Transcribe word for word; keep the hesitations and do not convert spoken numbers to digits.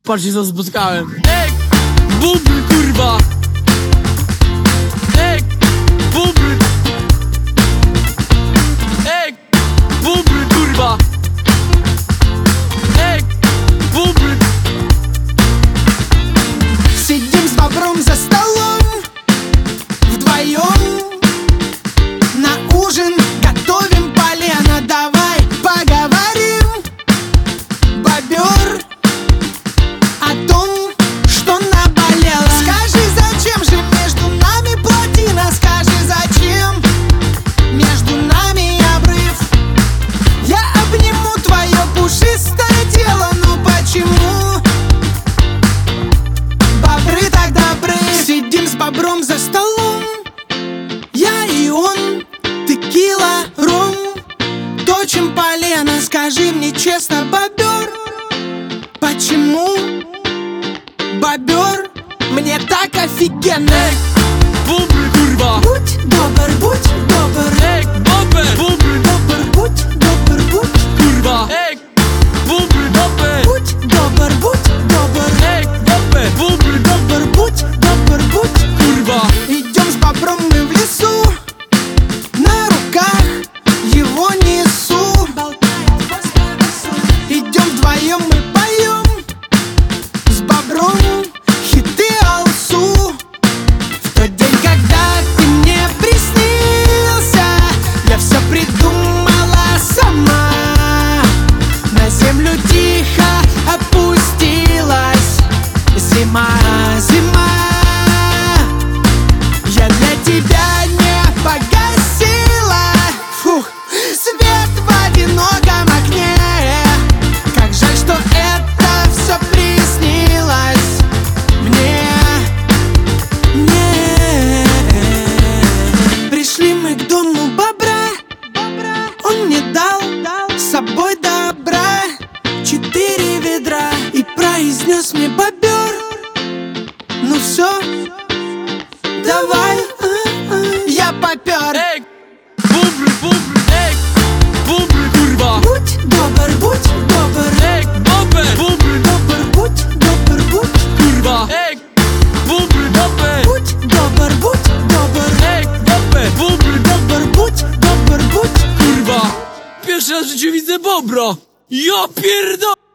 patrzcie co spotkałem. Ej, bubr kurwa. Ej, bubr. Ej, bubr kurwa. Ej, bubr. Сидим с бобром за столом вдвоем, на ужин готовим полено. Давай поговорим, бобер, о том, что наболело. Скажи, зачем же между нами плотина? Скажи, зачем между нами обрыв? Я обниму твое пушистое тело, ну почему бобры так добры? Сидим с бобром за столом, я и он, текила, ром, точим полено. Скажи мне честно, бобер, почему бобер мне так офигенно? Ej, bubr kurwa. Будь добр, будь добр, Ej, bobber. Bubr добр, будь добр, будь, kurwa. Ej, bubr bobber. будь добр, будь добр, Ej, bobber. Bubr добр, будь добр, будь. kurwa. Идем с бобром мы в лесу, на руках его несу. Идем вдвоем мы поем с бобром хиты алсу. В тот день, когда ты мне приснился, я все придумала сама. На землю тихо опустилась зима, зима. Я для тебя не погасила, фух, свет в одиноком окне. Как жаль, что это все приснилось мне, мне. Пришли мы к дому бобра, он мне дал с собой добра четыре ведра и произнес мне: бобер, ну все, давай, я попер. Ej, bubr, bubr. Ej, bubr kurwa. Будь добр, будь добр, Ej, bobber. Bubr добр, будь добр, будь, kurwa. Ej, bubr bobber. будь добр, будь добр, Ej, bobber. Bubr добр, будь добр, будь. kurwa. Pierwszy raz w życiu widzę bobra. Ja pierdolę.